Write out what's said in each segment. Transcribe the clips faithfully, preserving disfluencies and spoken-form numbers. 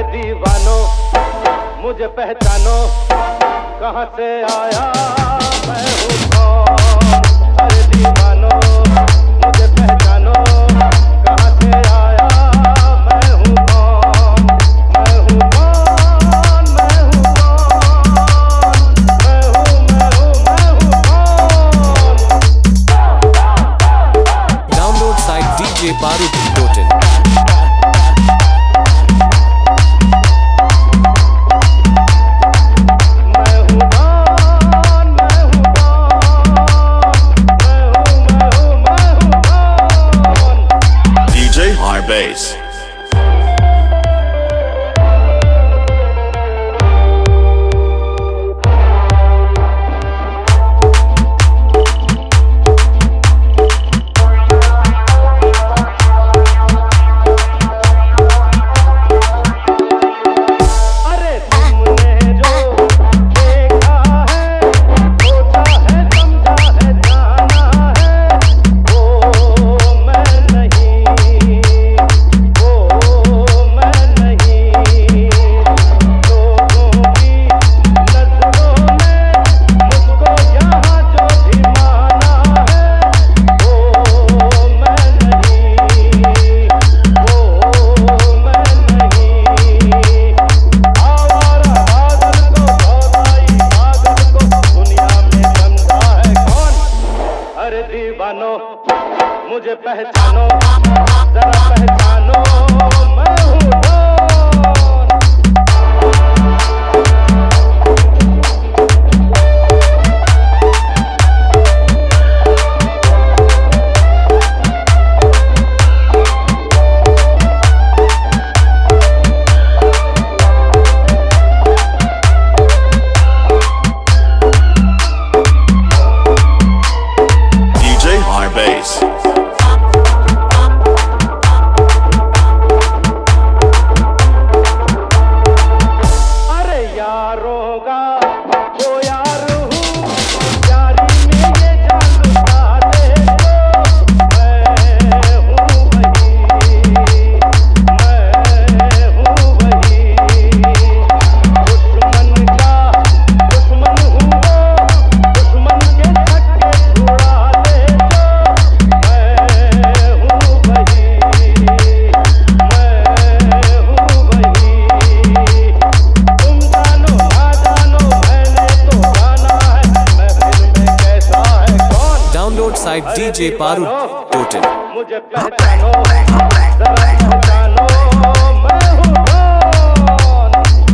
दीवानो मुझे पहचानो, कहाँ से आया मैं हूँ कौन। अरे दीवानो मुझे पहचानो, कहाँ से आया मैं हूँ कौन। मैं हूँ कौन, मैं हूँ कौन, मैं हूँ मैं हूँ मैं हूँ कौन। Download site D J Baruch dot in. Bass. मुझे पहचानो, जरा पहचानो, मैं हूँ कौन। Site D J Baruch dot in. मुझे पहचानो, जरा पहचानो, मैं हूँ कौन।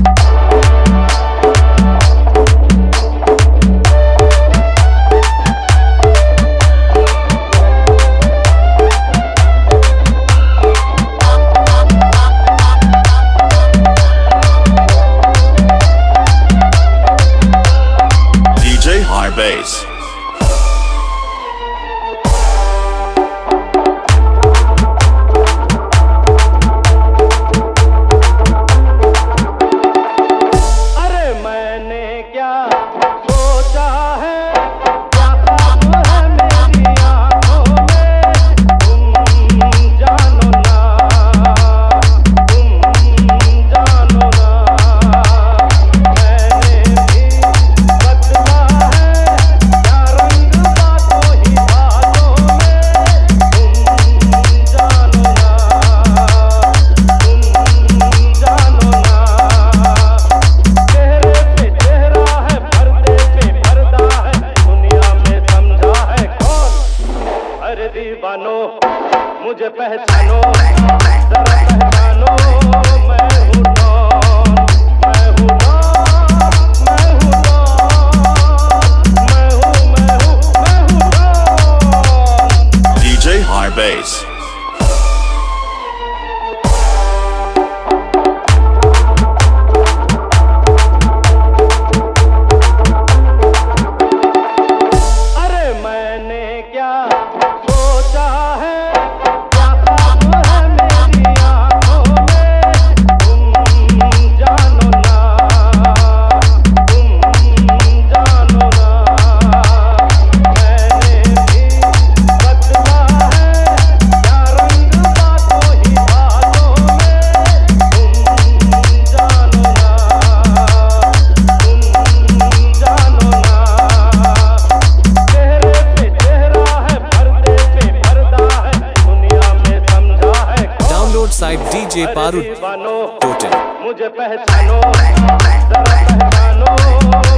D J High Bass. DJ Paru दीवानो टोटल। मुझे पहचानो, जरा पहचानो